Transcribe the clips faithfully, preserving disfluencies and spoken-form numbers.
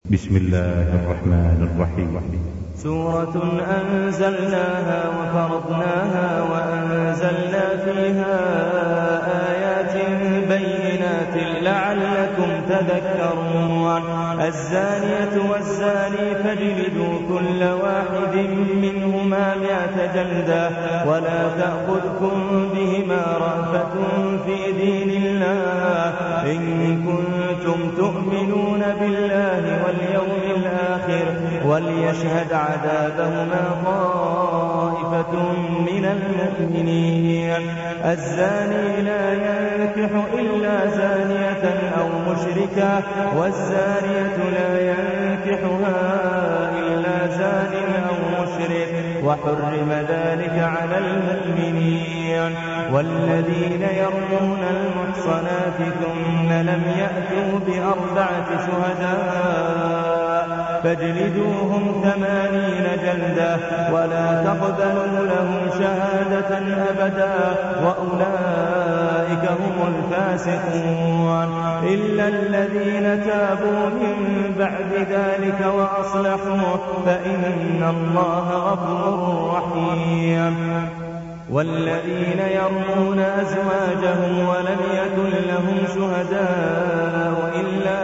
بسم الله الرحمن الرحيم. سورة أنزلناها وفرضناها وأنزلنا فيها آيات بينات لعلكم تذكرون. الزانية والزاني فاجلدوا كل واحد منهما مئة جلدة ولا تأخذكم بهما رأفة في دين الله إن كنتم تؤمنون بالله واليوم الآخر وليشهد عذابهما طائفة من المؤمنين. الزاني لا ينكح إلا زانية أو مشركة والزانية لا ينكحها إلا زان أو مشرك وحرم ذلك على المؤمنين. والذين يرمون المحصنات ثم لم يأتوا بأربعة شهداء فاجلدوهم ثمانين جلدة ولا تقبلوا لهم شهادة أبدا وأولئك هم الفاسقون إلا الذين تابوا من بعد ذلك وأصلحوا فإن الله غفور رحيم. والذين يرمون أزواجهم ولم يكن لهم شهداء إلا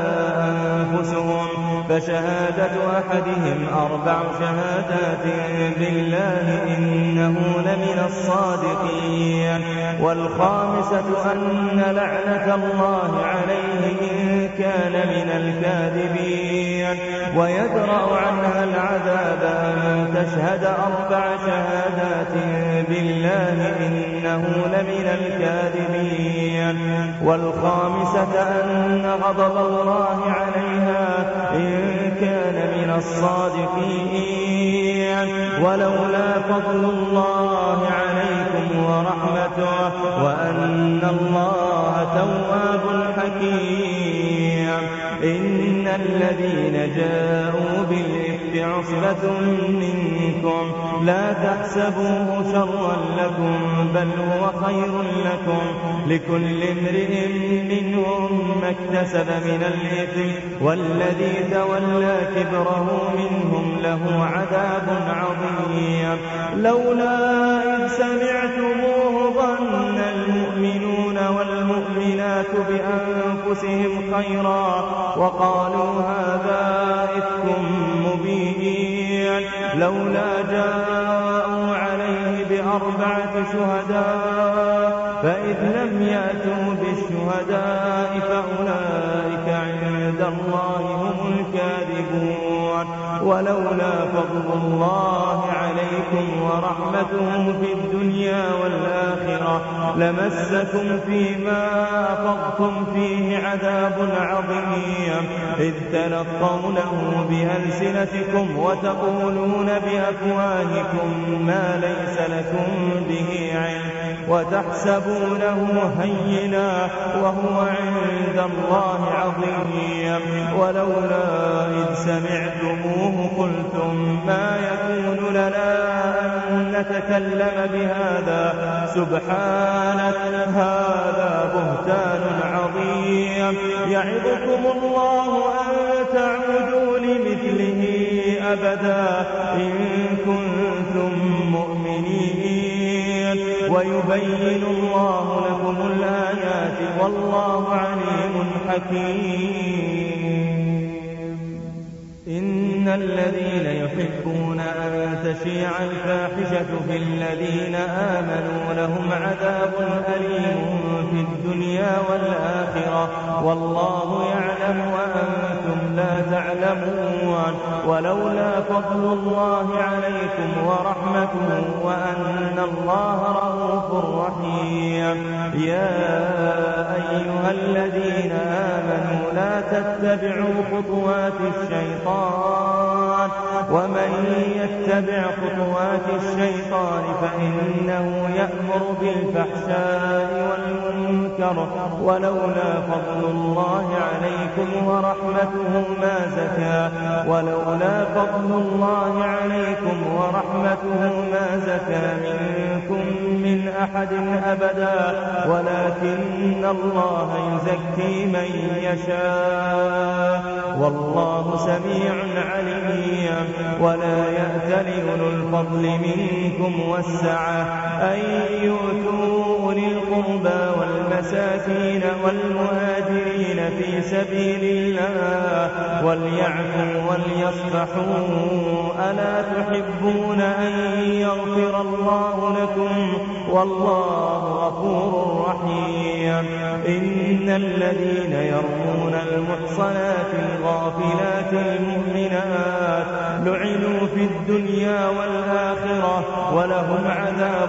أنفسهم فشهادة أحدهم أربع شهادات بالله إنه لمن الصادقين. والخامسة أن لعنة الله عليه إن كان من الكاذبين. ويدرأ عنها العذاب أن تشهد أربع شهادات بالله إنه لمن الكاذبين. والخامسة أن غضب الله عليها إن كان من الصادقين. ولولا فضل الله عليكم ورحمته وأن الله تواب حكيم. إن الذين جاءوا بالإفك عصبة منكم لا تحسبوه شرا لكم بل هو خير لكم لكل امرئ منهم ما اكتسب من الإثم والذي تولى كبره منهم له عذاب عظيم. لولا إذ سمعتموه ظن المؤمنون والمؤمنات بأنفسهم خيرا وقالوا هذا إفك مبين. لولا جاءوا عليه بأربعة شهداء فإذ لم يأتوا بالشهداء فأولئك عند الله هم الكاذبون. ولولا فضل الله عليكم ورحمته في الدنيا والآخرة لمسكم فيما أفضتم فيه عذاب عظيم إذ تلقونه بألسنتكم وتقولون بأفواهكم ما ليس لكم به علم وتحسبونه هينا وهو عند الله عظيم. ولولا إذ سمعتموه قلتم ما يكون لنا أن نتكلم بهذا سبحانك هذا بهتان عظيم. يعظكم الله أن تعودوا لمثله أبدا إن كنتم مؤمنين ويبين الله لكم الآيات والله عليم حكيم. إن الذين يحبون أن تشيع الفاحشة في الذين آمنوا لهم عذاب أليم في الدنيا والآخرة والله يعلم وأنتم لا تعلمون. ولولا فضل الله عليكم ورحمته وأن الله رؤوف رحيم. يا أيها الذين آمنوا لا تتبعوا خطوات الشيطان ومن يتبع خطوات الشيطان فإنه يأمر بالفحشاء والمنكر. ولولا فضل الله عليكم ورحمته ما زكى ولولا فضل الله عليكم ورحمته ما زكى منكم من أحد أبدا ولكن الله يزكي من يشاء والله سميع عليم. ولا يأتل أولو الفضل منكم والسعة أن يؤتوا أولي القربى والمساكين والمهاجرين في سبيل الله وليعفوا وليصفحوا ألا تحبون أن يغفر الله لكم والله غفور رحيم. إن الذين يرمون المحصنات الغافلات المؤمنات لعنوا في الدنيا والآخرة ولهم عذاب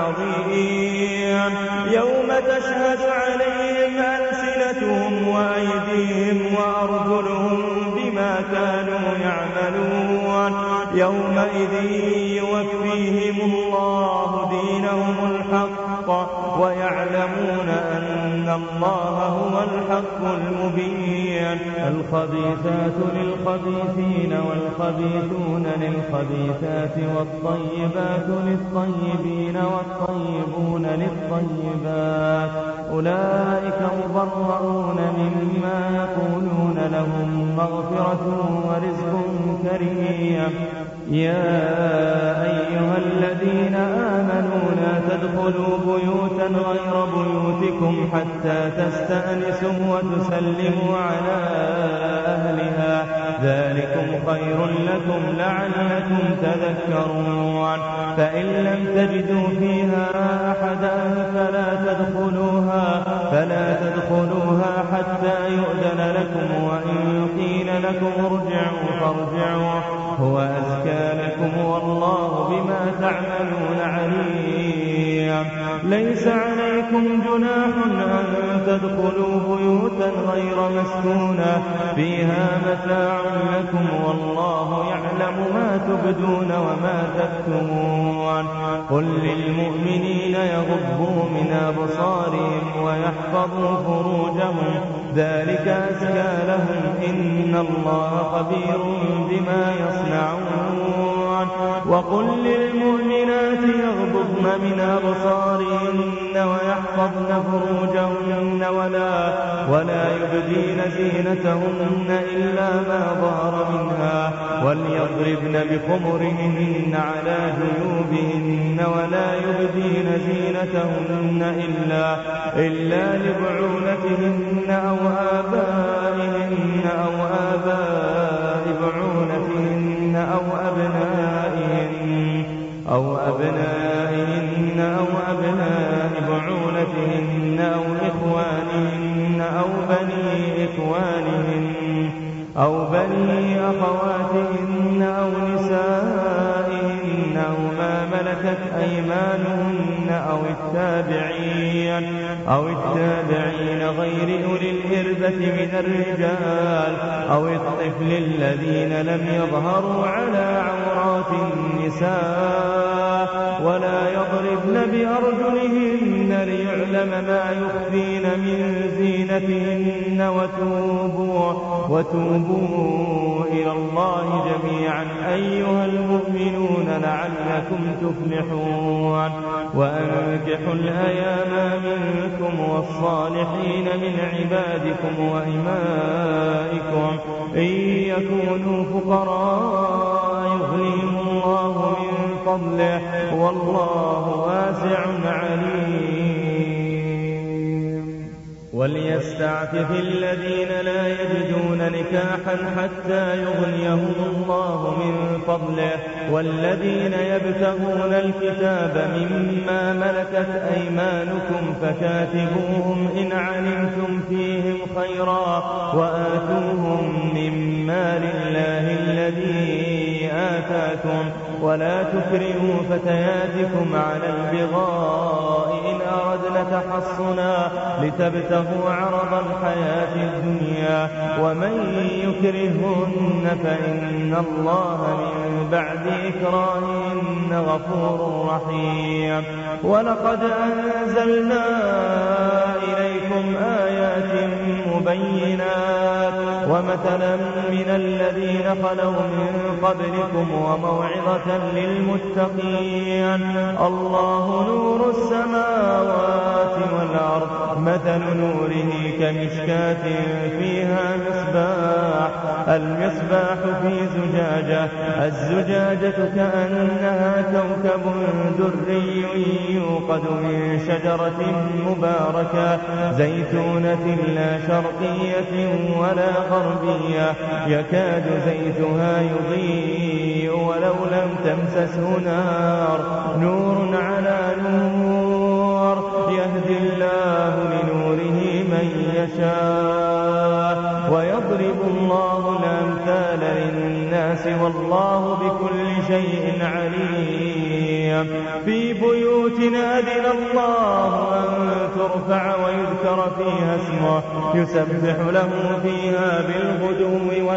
عظيم يوم تشهد عليهم ألسنتهم وأيديهم وأرجلهم بما كانوا يعملون يومئذ يوفيهم الله دينهم الحق ويعلمون أن الله هو الحق المبين. الخبيثات للخبيثين والخبيثون للخبيثات والطيبات للطيبين والطيبون للطيبات أولئك مبرؤون مما يقولون لهم مغفرة ورزق كريم. يا أيها الذين آمنوا لا تدخلوا بيوتا غير بيوتكم حتى تستأنسوا وتسلموا على أهلها ذلكم خير لكم لعلكم تذكرون. فإن لم تجدوا فيها أحدا فلا تدخلوها فلا تدخلوها حتى يؤذن لكم وإن قيل لكم ارجعوا فارجعوا هو أزكى لكم والله بما تعملون عليم. ليس عليكم جناح أن تدخلوا بيوتا غير مسكونة فيها متاع لكم والله يعلم ما تبدون وما تكتمون. قل للمؤمنين يغضوا من أبصارهم ويحفظوا فروجهم ذلك أزكى لهم إن الله خبير بما يصنعون. وقل للمؤمنات يغضضن من أبصارهن ويحفظن فروجهن ولا, ولا يبدين زينتهن إلا ما ظهر منها وليضربن بخمرهن على جيوبهن ولا يبدين زينتهن إلا, إلا لبعولتهن أو آبائهن أو آباء بعولتهن أو أبنائهن أو أبنائهن أو أبناء بعولتهن أو إخوانهن أو بني إخوانهن أو بني أخواتهن أو نسائهن أو ما ملكت أيمانهن أو التابعين أو التابعين غير أولي الإربة من الرجال أو الطفل الذين لم يظهروا على عورات النساء ولا يضربن بأرجلهن ليعلم ما يخفين من زينتهن وتوبوا, وتوبوا إلى الله جميعا أيها المؤمنون لعلكم تفلحون. وأنكحوا الأيام منكم والصالحين من عبادكم وإمائكم إن يكونوا فقراء يغنيهم الله من فضله والله واسع عليم. وليستعفف الذين لا يجدون نكاحا حتى يغنيهم الله من فضله والذين يبتغون الكتاب مما ملكت أيمانكم فكاتبوهم إن علمتم فيهم خيرا وآتوهم من مال الله الذي آتاكم ولا تكرهوا فتياتكم على البغاء إن أردنا تحصنا لتبتغوا عرض الحياة الدنيا ومن يكرهن فإن الله من بعد إكراههن غفور رحيم. ولقد أنزلنا إليكم آيات مبينات ومثلا من الذين خلوا من قبلكم وموعظة وموعظة للمتقين. الله نور السماوات والأرض، مثل نوره كمشكاة فيها مصباح، المصباح في زجاجة، الزجاجة كأنها كوكب دري يوقد من شجرة مباركة زيتونة لا شرقية ولا غربية، يكاد زيتها يضيء ولو لم تمسسه نار، نور على نور، يهدي الله لنوره من يشاء ويضرب الله الأمثال للناس والله بكل شيء عليم. في بيوت أذن الله أن ترفع ويذكر فيها اسمه يسبح له فيها بالغدو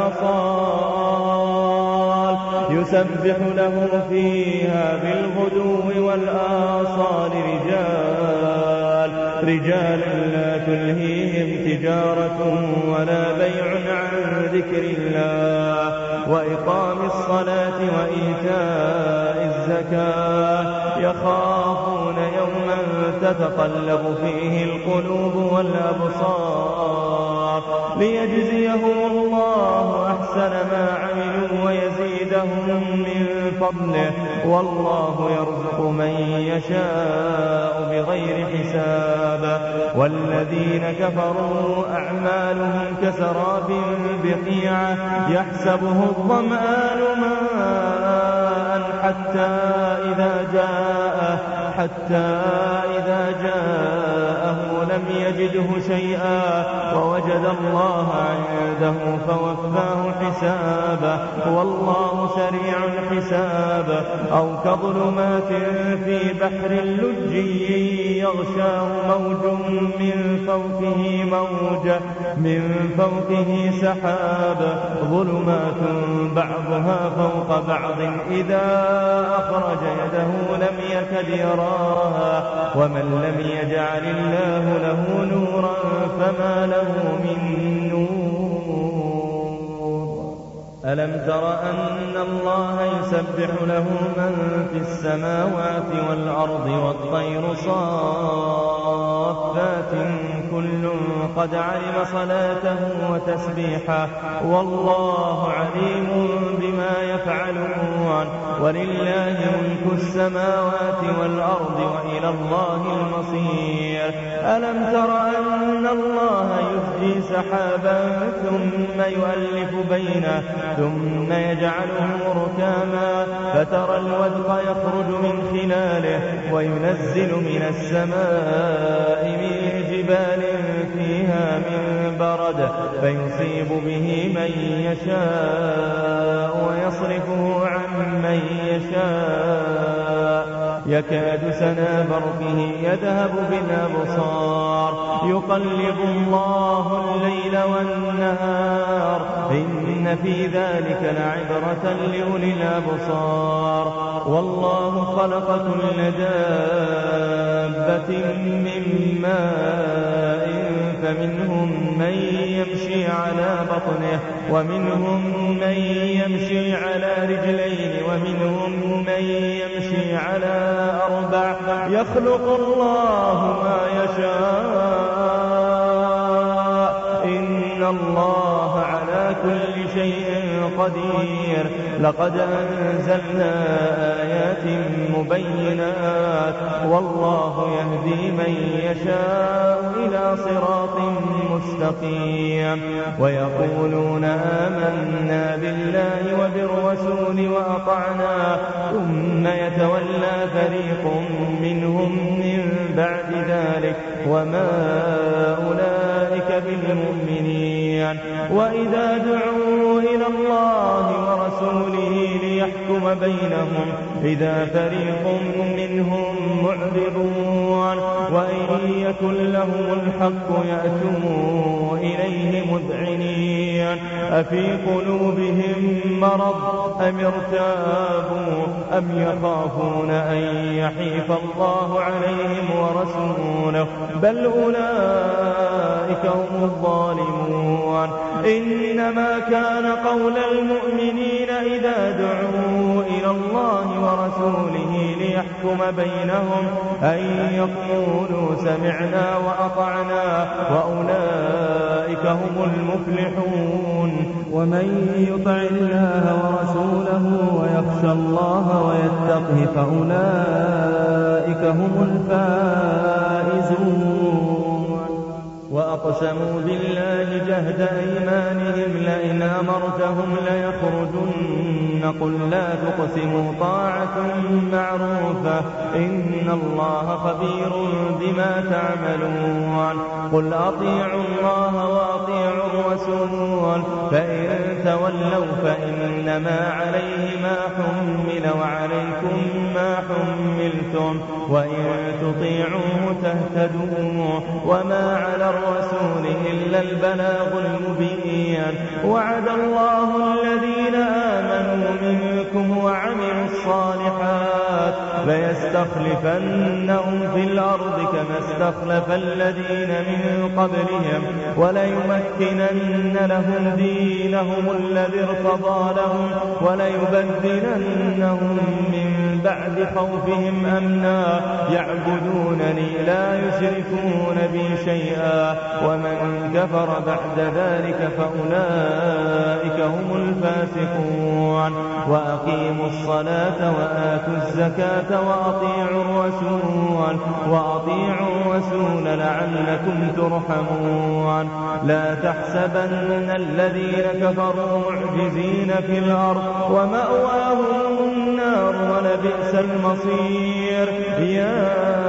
والآصال يسبح له فيها بالغدو والآصال رجال رجال لا تلهيهم تجارة ولا بيع عن ذكر الله وإقام الصلاة وإيتاء الزكاة يخافون يوما تتقلب فيه القلوب والأبصار ليجزيهم الله أحسن ما عملوا ويزيدهم من فضله والله يرزق من يشاء بغير حساب. والذين كفروا أعمالهم كسراب بقيعة يحسبه الظمآن ماء حتى إذا جاءه حتى إذا جاءه لم يجده شيئا ووجد الله عنده فوفاه حسابه والله سريع الحساب. أو كظلمات في بحر لجي يغشاه موج من فوقه موج من فوقه سحاب ظلمات بعضها فوق بعض إذا أخرج يده لم يكد يراها ومن لم يجعل الله له نورا فما له من نور. ألم تر أن الله يسبح له من في السماوات والأرض والطير صافات كل قد علم صلاته وتسبيحه والله عليم بما يفعلون. ولله ملك السماوات والأرض وإلى الله المصير. ألم تر أن الله يزجي سحابا ثم يؤلف بينه ثم يجعله ركاما فترى الودق يخرج من خلاله وينزل من السماء من جبال فيها من برد فيصيب به من يشاء ويصرفه عن من يشاء يكاد سنا برقه يذهب بالأبصار يقلب الله الليل والنهار إن في ذلك لعبرة لأولي الأبصار. والله خلق كل دابة من ماء فمنهم من يمشي على بطنه ومنهم من يمشي على رجلين ومنهم من يمشي على أربع يخلق الله ما يشاء إن الله على كل شيء قدير. لقد أنزلنا آيات مبينات والله يهدي من يشاء إلى صراط مستقيم. ويقولون آمنا بالله وبالرسول وأطعنا ثم يتولى فريق منهم من بعد ذلك وما أولئك بالمؤمنين. وإذا دعوا إلى الله ورسوله ليحكم بينهم إذا فريق منهم معرضون وإن يكن لهم الحق يأتوا إليه مذعنين أفي قلوبهم مرض أم ارتابوا أم يخافون أن يحيف الله عليهم ورسوله بل أولئك هم الظالمون. إنما كان قول المؤمنين إذا دعوا إلى الله ورسوله ليحكم بينهم أن يقولوا سمعنا وأطعنا وأولئك هم المفلحون. ومن يطع الله ورسوله ويخشى الله ويتقه فأولئك هم الفائزون. وأقسموا بالله جهد أيمانهم لئن أمرتهم ليخرجن قل لا تقسموا طاعة معروفة إن الله خبير بما تعملون. قل أطيعوا الله وأطيعوا الرسول فإن تولوا فإنما عليه ما حمل وعليكم ما حملتم وإن تطيعوه تهتدوا وما على الرسول إلا البلاغ المبين. وعد الله الذين آمنوا منكم وعملوا الصالحات ليستخلفنهم في الأرض كما استخلف الذين من قبلهم وليمكنن لهم دينهم الذي ارتضى لهم وليبدلنهم من بعد خوفهم أمنا يعبدونني لا يشركون بي شيئا ومن كفر بعد ذلك فأولئك هم الفاسقون. وأقيموا الصلاة وآتوا الزكاة وأطيعوا الرسول وأطيعوا الرسول لعلكم ترحمون. لا تحسبن الذين كفروا معجزين في الأرض ومأواهم النار ولبئس المصير. يا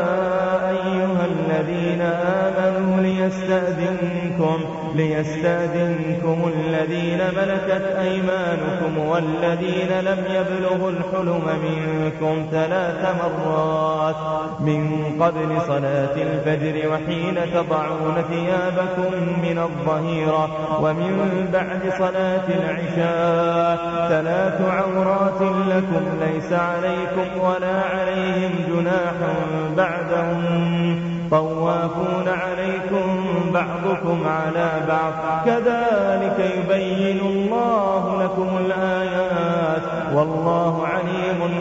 أيها الذين آمنوا ليستأذنكم ليستأذنكم الذين ملكت أيمانكم والذين لم يبلغوا الحلم منكم ثلاث مرات من قبل صلاة الفجر وحين تضعون ثيابكم من الظهيرة ومن بعد صلاة العشاء ثلاث عورات لكم ليس عليكم ولا عليهم جناح بعدهم طوافون عليكم بعضكم على بعض كذلك يبين الله لكم الآيات والله عليم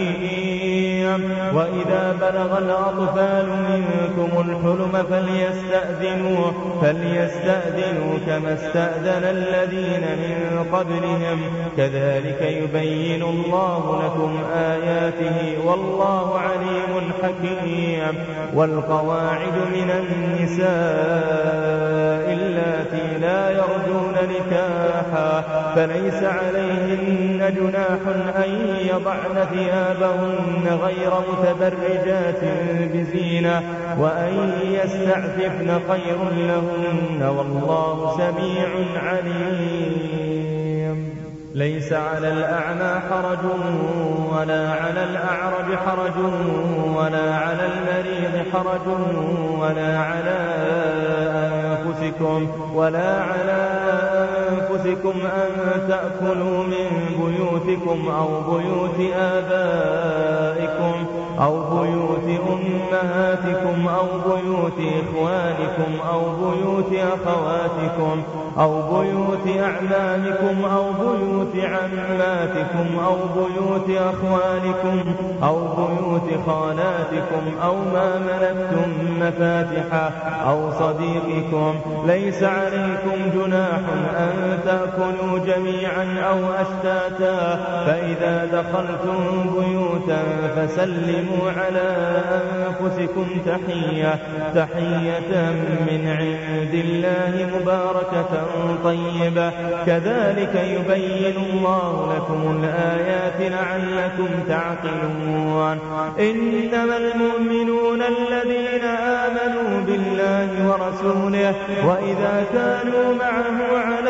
حكيم. وإذا بلغ الأطفال منكم الحلم فليستأذنوا فليستأذنوا كما استأذن الذين من قبلهم كذلك يبين الله لكم آياته والله عليم حكيم. والقواعد من النساء اللاتي لا يرجون نكاحا فليس عليهن جناح أن يضعن ثيابهن غير متبرجات بزينة وأن يستعففن خير لهن والله سميع عليم. ليس على الأعمى حرج ولا على الأعرج حرج ولا على المريض حرج ولا على أنفسكم ولا على أنفسكم أن تأكلوا من بيوتكم أو بيوت آبائكم أو بيوت أمهاتكم أو بيوت إخوانكم أو بيوت أخواتكم أو بيوت أعمامكم أو بيوت عماتكم أو بيوت أخوالكم أو بيوت خالاتكم أو ما ملكتم مفاتحه أو صديقكم. ليس عليكم جناح أن تأكلوا جميعا أو أشتاتا فإذا دخلتم بيوتا فسلموا على أنفسكم تحية تحية من عند الله مباركة طيبة كذلك يبين الله لكم الآيات لعلكم تعقلون. إنما المؤمنون الذين آمنوا بالله ورسوله وإذا كانوا معه على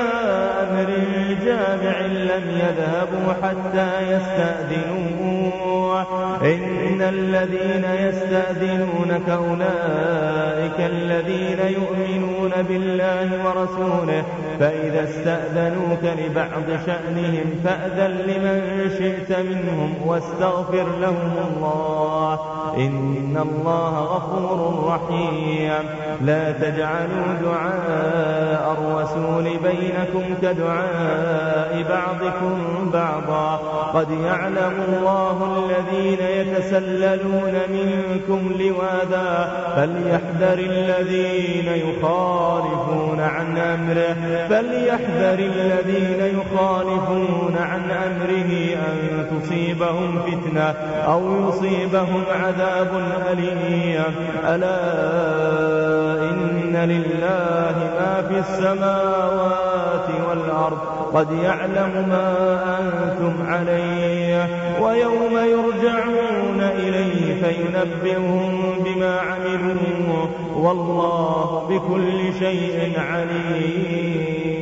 أمر جامع لم يذهبوا حتى يستأذنوه إن الذين يستأذنونك أولئك الذين يؤمنون بالله ورسوله فإذا استأذنوك لبعض شأنهم فأذن لمن شئت منهم واستغفر لهم الله إن الله غفور رحيم لا تجعلوا دعاء الرسول بينكم كدعاء بعضكم بعضا قد يعلم الله الذين يتسللون منكم لواذا فليحذر الذين يخالفون عن أمره فليحذر الذين يخالفون عن أمره أن تصيبهم فتنة أو يصيبهم عذاب أليم ألا إن لله ما في السماوات والأرض قد يعلم ما أنتم عليه ويوم يرجعون إليه فينبئهم بما عملوا والله بكل شيء عليم